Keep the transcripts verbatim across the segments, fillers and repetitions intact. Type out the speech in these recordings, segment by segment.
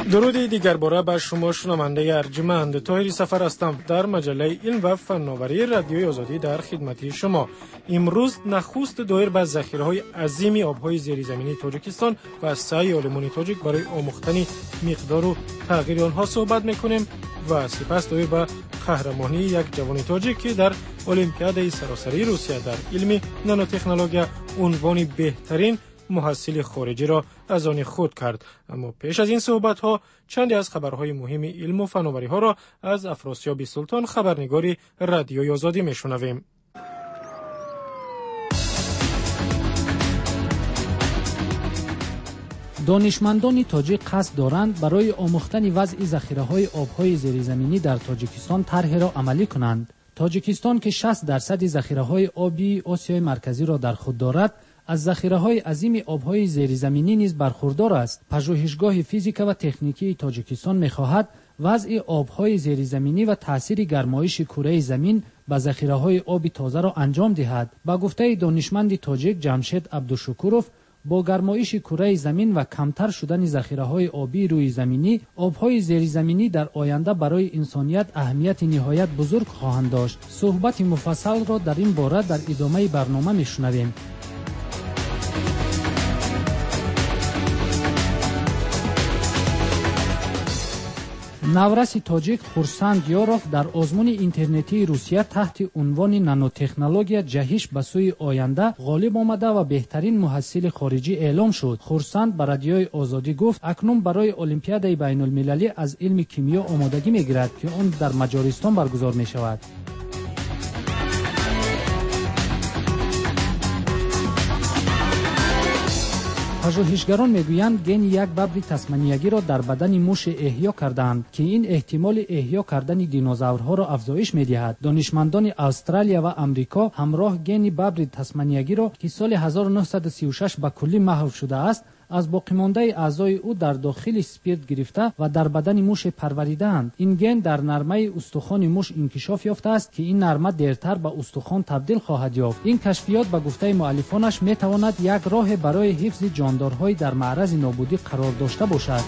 درودی دیگر باره بر شما شنونده ارجمند. طاهری سفر هستم. در مجله علم و فناوری رادیوی آزادی در خدمت شما. امروز نخست دایر به ذخیره‌های عظیم آب‌های زیرزمینی تاجیکستان و سعی عالمان تاجیک برای آموختن مقدار و تغییر آنها صحبت می‌کنیم و سپس دایر به قهرمانی یک جوان تاجیک که در المپیاد سراسری روسیه در علم نانوتکنولوژی عنوان بهترین محصل خارجی را از آن خود کرد. اما پیش از این صحبت ها چندی از خبرهای مهم علم و فناوری ها را از افراسیاب سلطان خبرنگار رادیوی آزادی میشنویم. دانشمندان تاجیک قصد دارند برای آموختن وضع ذخیره‌های آب‌های زیرزمینی در تاجیکستان طرحی را عملی کنند. تاجیکستان که شصت درصد ذخیره‌های آبی آسیای مرکزی را در خود دارد، از ذخیره‌های عظیم آب‌های زیرزمینی نیز برخوردار است. پژوهشگاه فیزیک و تکنیکی تاجیکستان می‌خواهد وضع آب‌های زیرزمینی و تأثیر گرمایش کره زمین به ذخیره‌های آب تازه را انجام دهد. با گفته دانشمند تاجیک جمشید عبدالشکورов، با گرمایش کره زمین و کمتر شدن ذخیره‌های آبی روی زمینی، آب‌های زیرزمینی در آینده برای انسانیت اهمیت نهایت بزرگ خواهند داشت. صحبت مفصل را در این باره در ادامه برنامه می‌شنویم. نورس تاجیک خورسند یاروف در آزمون اینترنتی روسیه تحت عنوان نانوتکنولوژی جهش به سوی آینده غالب آمده و بهترین محصل خارجی اعلام شد. خورسند به رادیوی آزادی گفت اکنون برای المپیاد بین المللی از علم کیمیا آمادگی میگیرد که آن در مجارستان برگزار می شود. پژوهشگران میگویند گن یک ببر تسمانیایی را در بدن موش احیا کردند که این احتمال احیا کردن دینوزاورها را افزایش میدهد. دانشمندان استرالیا و آمریکا همراه گن ببر تسمانیایی را که سال هزار و نهصد و سی و شش به کلی محو شده است از باقی مانده اعضای او در داخل سپیرت گرفته و در بدن موش پروریدند. این گن در نرمه استخوان موش انکشاف یافته است که این نرمه دیرتر به استخوان تبدیل خواهد یافت. این کشفیات به گفته مؤلفانش میتواند یک راه برای حفظ جاندارهای در معرض نابودی قرار داشته باشد.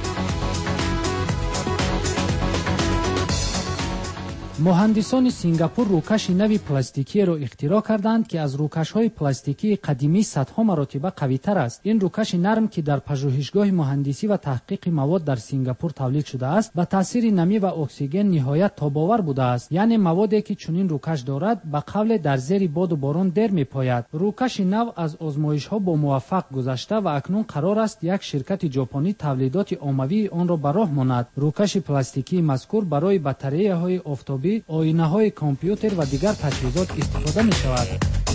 مهندسان سینگاپور روکش نوی پلاستیکی را اختراع کردند که از روکش‌های پلاستیکی قدیمی صدها مراتب قوی‌تر است. این روکش نرم که در پژوهشگاه مهندسی و تحقیق مواد در سینگاپور تولید شده است، با تاثیر نمی و اکسیژن نهایت تاب‌آور بوده است. یعنی موادی که چنین روکش دارد به قول در زیر باد و باران در می‌پاید. روکش نو از آزمایش‌ها با موفق گذشته و اکنون قرار است یک شرکت ژاپنی تولیدات عمومی آن را به راه ماند. روکش پلاستیکی مذکور برای باتری‌های آفتابی، آینه‌های کامپیوتر و دیگر تجهیزات استفاده می شود.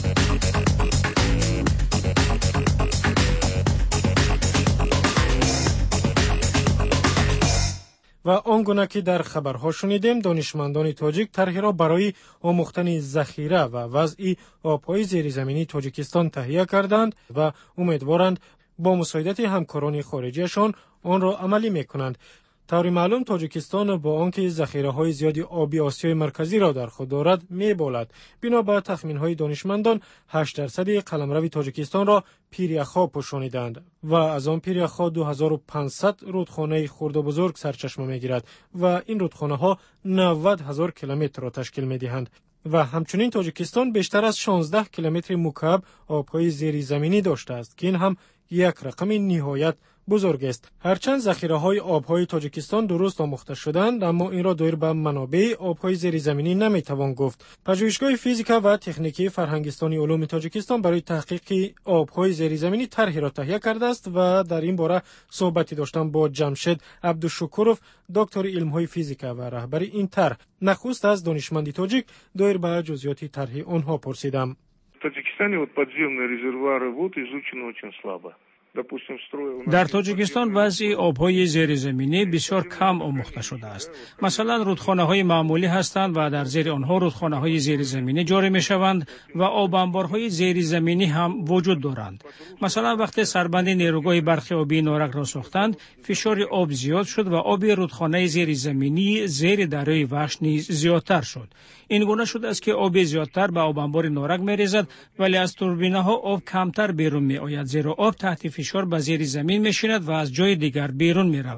و آنگونه که در خبرها شنیدیم، دانشمندان تاجیک طرحی را برای آموختن ذخیره و وضع آب‌های زیرزمینی تاجیکستان تهیه کردند و امیدوارند با مساعدت همکاران خارجیشان آن را عملی می‌کنند. طور معلوم تاجیکستان با آنکه ذخیره‌های زیادی آبی آسیای مرکزی را در خود دارد می‌بالد. بنا به تخمین‌های دانشمندان هشت درصد قلمرو تاجیکستان را پیریخ‌ها پوشانیدند و از آن پیریخ‌ها دو هزار و پانصد رودخانه خرد و بزرگ سرچشمه می‌گیرد و این رودخانه‌ها نود هزار کیلومتر را تشکیل می‌دهند. و همچنین تاجیکستان بیشتر از شانزده کیلومتر مکعب آب‌های زیرزمینی داشته است که این هم یک رقم نهایت بزرگ است. هرچند ذخیره‌های آب‌های تاجیکستان درست آموخته شدند، اما این را دایر به منابع آب‌های زیرزمینی نمی‌توان گفت. پژوهشگاه فیزیک و تکنیکی فرهنگستان علوم تاجیکستان برای تحقیق آب‌های زیرزمینی طرحی را تهیه کرده است و در این باره صحبتی داشتم با جمشید عبدالشکورov، دکتر علم‌های فیزیک و رهبر این طرح. نخست از دانشمند تاجیک دایر به جزئیات طرح آنها پرسیدم. В Таджикистане вот подземные резервуары вод изучены очень слабо. در تاجیکستان وضع آب‌های زیرزمینی بسیار کم آموخته شده است. مثلا رودخانه‌های معمولی هستند و در زیر آنها رودخانه‌های زیرزمینی جاری می‌شوند و آب انبارهای زیرزمینی هم وجود دارند. مثلا وقتی سربند نیروگاه برق آبی نارک را ساختند، فشار آب زیاد شد و آب رودخانه زیرزمینی زیر دریای وحش نیز زیادتر شد. این گونه شده است که آب زیادتر به آب انبار نارک می‌ریزد، ولی از توربینه‌ها آب کمتر بیرون می‌آید، زیرا آب تحت فشار به زیر زمین می‌شیند و از جای دیگر بیرون می‌رود.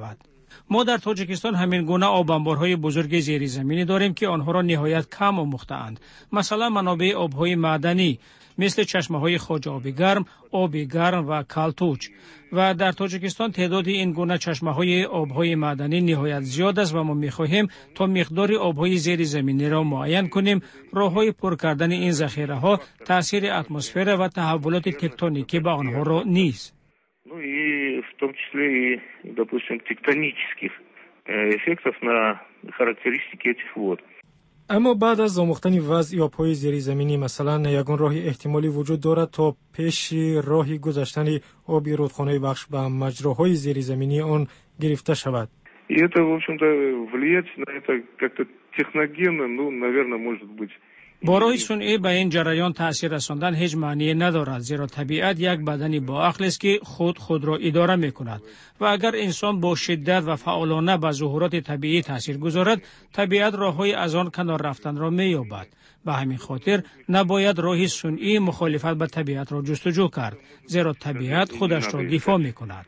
ما در تاجیکستان همین گونه آبانبارهای بزرگ زیرزمینی داریم که آنها را نهایت کم آموخته‌اند. مثلا منابع آبهای معدنی مثل چشمه‌های خواجه آب گرم، آب گرم و کالتوچ. و در تاجیکستان تعداد این گونه چشمه‌های آبهای معدنی نهایت زیاد است و ما می‌خواهیم تا مقدار آبهای زیرزمینی را معین کنیم. راه‌های پر کردن این ذخیره‌ها تأثیر اتمسفر و تحولات تکتونیکی به آنها را نیست. Ну и в том числе и, допустим, тектонических эффектов на характеристики этих вод. اما بعد از آموختن وضع آب‌های زیرزمینی مثلا یگان راهی احتمالی وجود دارد تا پیش راهی گذشتن آب رودخانه بخش به مجراهای زیرزمینی آن گرفته شود. И это, в общем-то, влиять на это как-то техногенно, ну, наверное, может быть. با راه صنعی به این جریان تأثیر رساندن هیچ معنی ندارد، زیرا طبیعت یک بدنی با عقل است که خود خود را اداره می کند و اگر انسان با شدت و فعالانه به ظهورات طبیعی تأثیر گذارد، طبیعت راههای از آن کنار رفتن را می یابد. به همین خاطر نباید راه صنعی مخالفت با طبیعت را جستجو کرد، زیرا طبیعت خودش را دفاع می کند.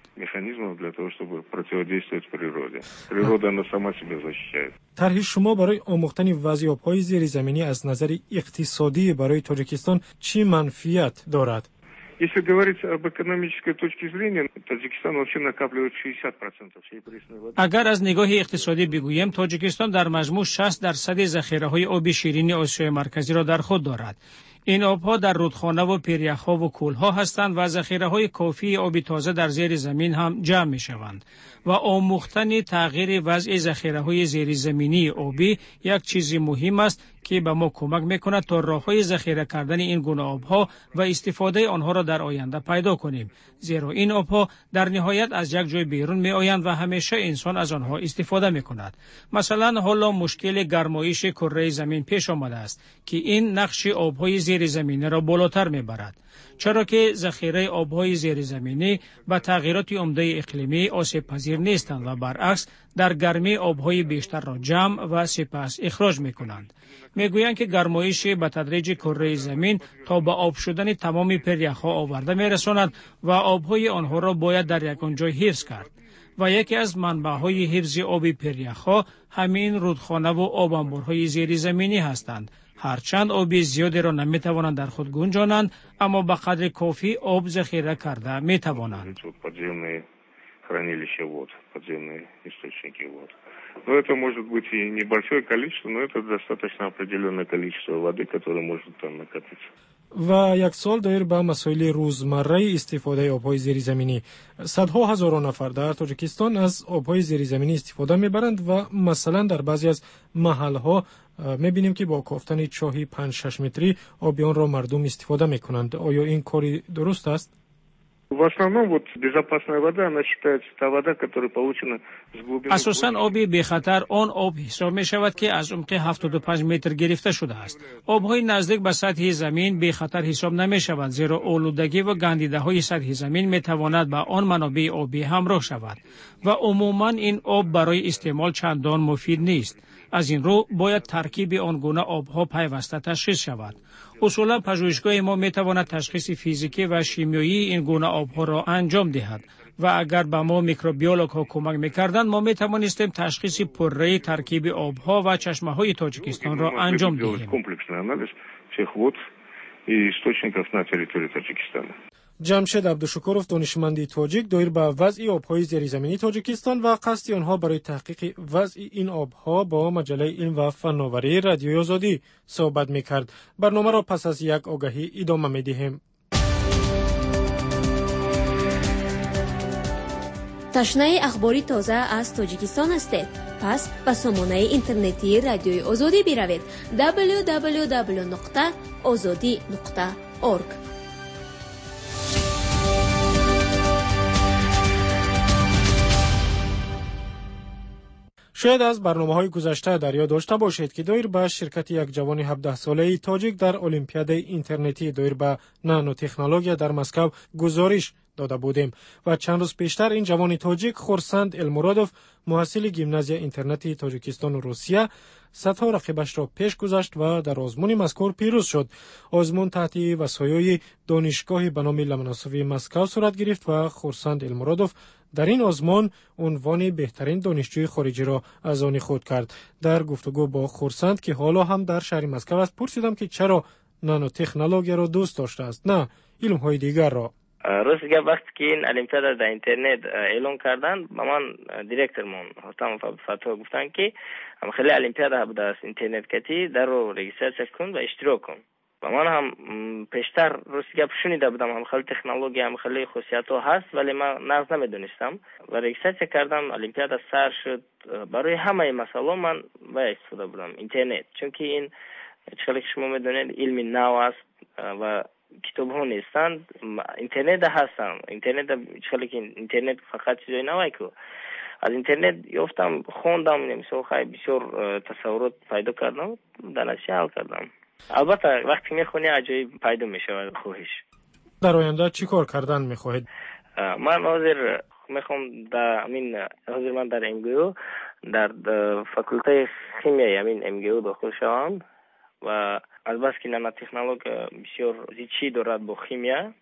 طرح شما برای آموختن وضع آب‌های زیرزمینی از نظر اقتصادی برای تاجیکستان چی منفیت دارد؟ Если говорить об экономической точке зрения, Таджикистан вообще накапливает шестьдесят процентов всей пресной воды. اگر از نگاه اقتصادی بگوییم، تاجیکستان در مجموع شصت درصد ذخیره‌های آب شیرین آسیای مرکزی را در خود دارد. این آبها در رودخانه و پیریخ‌ها و کول‌ها هستند و ذخیره‌های کافی آب تازه در زیر زمین هم جمع می‌شوند و آموختن تغییر وضع ذخیره‌های زیرزمینی آبی یک چیز مهم است که به ما کمک می‌کند تا راه‌های ذخیره کردن این گونه آبها و استفاده آنها را در آینده پیدا کنیم، زیرا این آبها در نهایت از یک جای بیرون می‌آیند و همیشه انسان از آنها استفاده می‌کند. مثلا حالا مشکل گرمایش کره زمین پیش آمده است که این نقش آب‌های زیرزمینی را بالاتر می‌برد، چرا که ذخیره آب‌های زیرزمینی با تغییرات عمده اقلیمی آسیب پذیر نیستند و برعکس در گرمی آب‌های بیشتر را جمع و سپس اخراج می‌کنند. می‌گویند که گرمایش به تدریج کره زمین تا به آب شدن تمام پیریخ‌ها آورده می‌رساند و آب‌های آنها را باید در یکان جای حفظ کرد و یکی از منبع‌های حفظ آب پیریخ‌ها همین رودخانه و آبانبارهای زیرزمینی هستند. هرچند آب زیادی را نمی‌توانند در خود گنجانند، اما به قدر کافی آب ذخیره کرده می‌توانند. хранилища вод, подземные источники вод. Но это может быть и небольшое количество, но это достаточно определенное количество воды, которое может там накопиться. و یک سال دایر به مسائل روزمره استفاده آب‌های زیرزمینی. صدها هزاران نفر در تاجیکستان از آب‌های زیرزمینی استفاده می‌برند و مثلا در بعضی از محل‌ها می‌بینیم که با کافتن چاهی پنج شش متری آبیان را مردم استفاده می‌کنند. آیا این کاری درست است؟ В основном вот безопасная вода, она считается та вода, которая получена с глубины. اساساً آب بی خطر آن آب حساب می شود که از عمق هفتاد و پنج متر گرفته شده است. آب‌های نزدیک به سطح زمین بی خطر حساب نمی شود، زیرا آلودگی و گندیده‌های سطح زمین می تواند به آن منابع آبی همراه شود و عموماً این آب برای استعمال چندان مفید نیست. از این رو باید ترکیب آن گونه آب‌ها پیوسته تشخیص شود. اصولا پژوهشگاه ما میتواند تشخیص فیزیکی و شیمیایی این گونه آبها را انجام دهد و اگر به ما میکروبیولوژ ها کمک میکردند ما میتوانستیم تشخیص پره ترکیب آبها و چشمه های تاجیکستان را انجام دهیم. جمشید عبدالشکورов دانشمندی تاجیک دایر به وضع آب‌های زیرزمینی تاجیکستان و قصد آنها برای تحقیق وضع این آب‌ها با مجله علم و فناوری رادیوی آزادی صحبت می‌کرد. برنامه را پس از یک آگهی ادامه می‌دهیم. تشنه اخباری تازه از تاجیکستان هستید؟ پس به سامانه اینترنتی رادیوی آزادی بروید دبلیو دبلیو دبلیو نقطه آزادی نقطه اورگ. شاید از برنامه‌های گذشته در یاد داشته باشید که دایر به شرکت یک جوان هفده ساله تاجیک در المپیاد اینترنتی دایر به نانو تکنولوژی در مسکو گزارش داده بودیم و چند روز پیشتر این جوان تاجیک خورسند المرادوف محصل گیمنازیا اینترنتی تاجیکستان و روسیه صدها رقیبش را پیش گذاشت و در آزمون مذکور پیروز شد. آزمون تحت وصایای دانشگاه به نام لومونوسوف مسکو صورت گرفت و خورسند المرادوف در این آزمون عنوان بهترین دانشجوی خارجی را از آن خود کرد. در گفتگو با خورسند که حالا هم در شهر مسکو است پرسیدم که چرا نانو تکنولوژی را دوست داشته است نه علم های دیگر را. راست گپ وقتی که این المپیاد در اینترنت اعلام کردن با من دیرکتورمون حاتم فتوا گفتن که خیلی المپیاد بوده است اینترنت کتی در رو رجیستر کن و اشتراک کن. و من هم پیشتر راست گپ شنیده بودم هم خیلی تکنولوژی هم خیلی خاصیت ها هست ولی من ناز نمیدونستم و رجیستر کردم المپیاد سر شد. برای همه مسائل من باید استفاده بودم اینترنت چون که این چقدر که شما میدونید علم نو است و کتاب ها نیستند اینترنت هستن اینترنت چقدر که اینترنت فقط چیزای نوای که از اینترنت یافتم خوندم مثلا خیلی بسیار تصورات پیدا کردم در نتیجه حل کردم. البته وقتی میخونی عجایب پیدا میشود خواهش. در آینده چی کار کردن میخواهید؟ من حاضر میخوام در امین حاضر من در ام گی او در فاکولته شیمی امین ام گی او داخل شوم و از بس که نانو تکنولوژی بسیار زیچی دارد با شیمی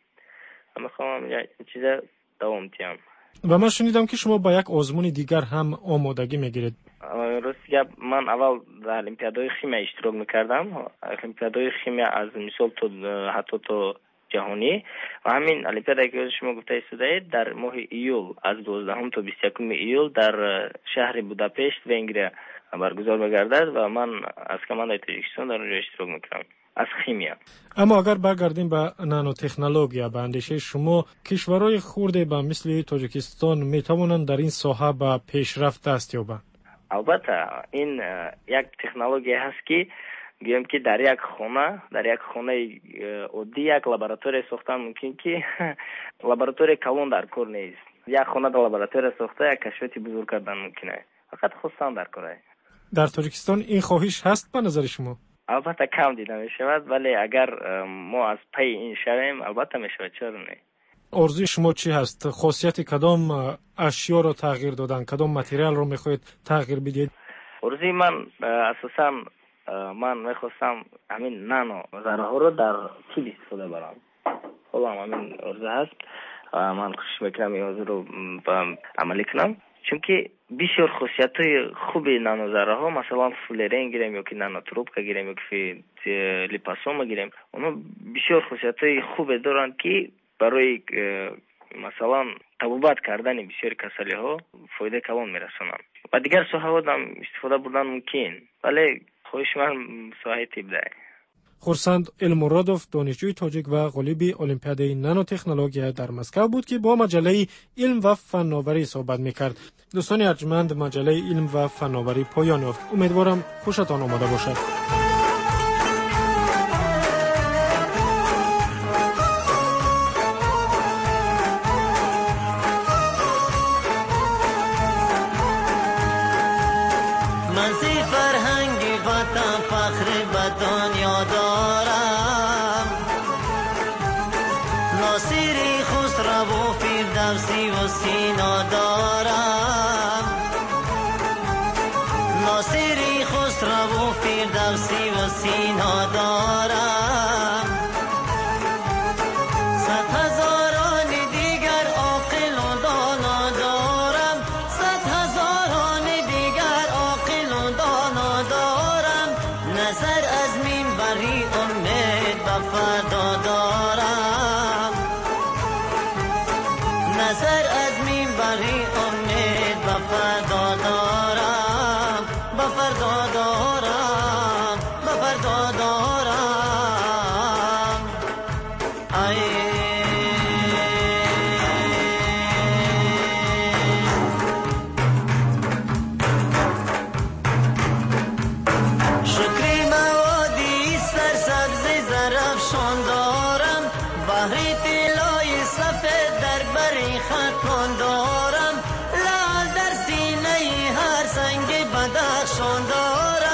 میخوام یک چیز دوام تیم. و من شنیدم که شما با یک آزمون دیگر هم آمادگی میگیرید. راست گپ من اول در المپیادهای شیمی اشتراک میکردم. المپیادهای شیمی از مثال تو حتی تو جهانی و همین المپیادی که شما گفته استودید در ماه ایول از دوازدهم تا بیست و یکم ایول در شهر بوداپشت ونگریا برگزار می‌گردد و من از کماندای تاجیکستان در اونجا اشتراک میکنم از خیمیا. اما اگر برگردیم به نانو تکنولوژی به اندیشه شما کشورهای خرد به مثل تاجیکستان میتوانند در این ساحه به پیشرفت دست یابند؟ البته این یک تکنولوژی هست که گویم که در یک خانه در یک خانه عادی یک لابراتوری ساختن ممکن که لابراتوری کلان در کار نیست. یک خانه در لابراتوری ساخته یک کشفیات بزرگ کردن ممکنه فقط خواستن در کاره. در تاجیکستان این خواهش هست به نظر شما؟ البته کم دیده می شود ولی اگر ما از پی این شویم البته می شود چرا نه. آرزوی شما چی هست؟ خاصیت کدام اشیا را تغییر دادن؟ کدام متریال را میخواهید تغییر بدید؟ آرزوی من اساسا من میخواستم همین نانو ذره ها رو در تیب استفاده برم. حالا همین آرزو هست و من خوش میکنم این آرزو رو عملی کنم چون که بسیار خاصیت های خوب نانو ذره ها مثلا فولرین گیریم یا که نانو تروپکا گیریم یا که لیپاسوم گیریم اونا بسیار خاصیت های خوب دارن که برای مثلا طبابت کردن بسیار کسلی ها فایده کلان میرسونن و دیگر ساحه ها هم استفاده بردن ممکن ولی خوش من ساحه تیب ده. خورسند المرادوف دانشجوی تاجیک و غالب المپیاد نانو تکنولوژی در مسکو بود که با مجله علم و فناوری صحبت میکرد. دوستان ارجمند مجله علم و فناوری پایان یافت. امیدوارم خوشتان آمده باشد.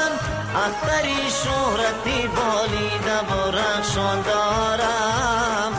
اختری شهرتی بالیده و رخشان دارم